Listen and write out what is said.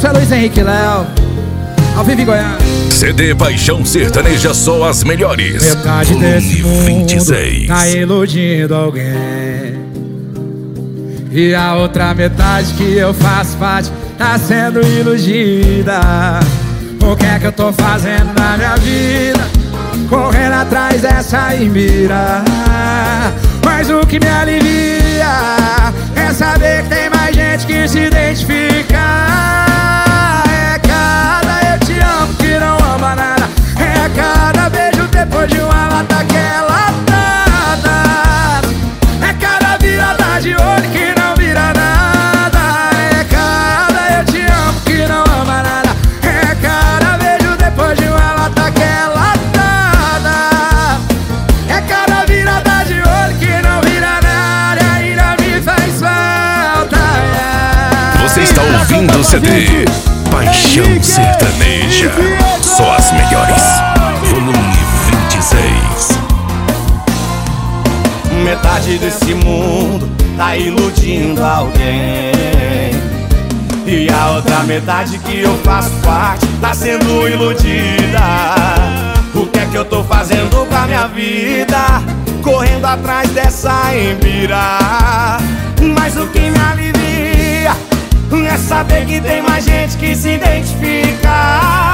Isso é Luiz Henrique Léo, ao vivo em Goiânia. CD Paixão Sertaneja, só as melhores. Metade desse mundo 26. tá iludindo alguém, e a outra metade que eu faço parte tá sendo iludida. O que é que eu tô fazendo na minha vida? Correndo atrás dessa imbira. Mas o que me alivia é saber que tem mais gente que se identifica. É cada eu te amo que não ama nada. É cada beijo depois de uma lata que é latada. É cada virada de olho que não vira nada. É cada eu te amo que não ama nada. É cada beijo depois de uma lata que é latada. É cada virada de olho que não vira nada. E ainda me faz falta. Você está ouvindo o CD Paixão Sertaneja, só as melhores. Volume 26. Metade desse mundo tá iludindo alguém, e a outra metade que eu faço parte tá sendo iludida. O que é que eu tô fazendo com a minha vida? Correndo atrás dessa embira. Mas o que me alivia é saber que tem mais gente que se identifica.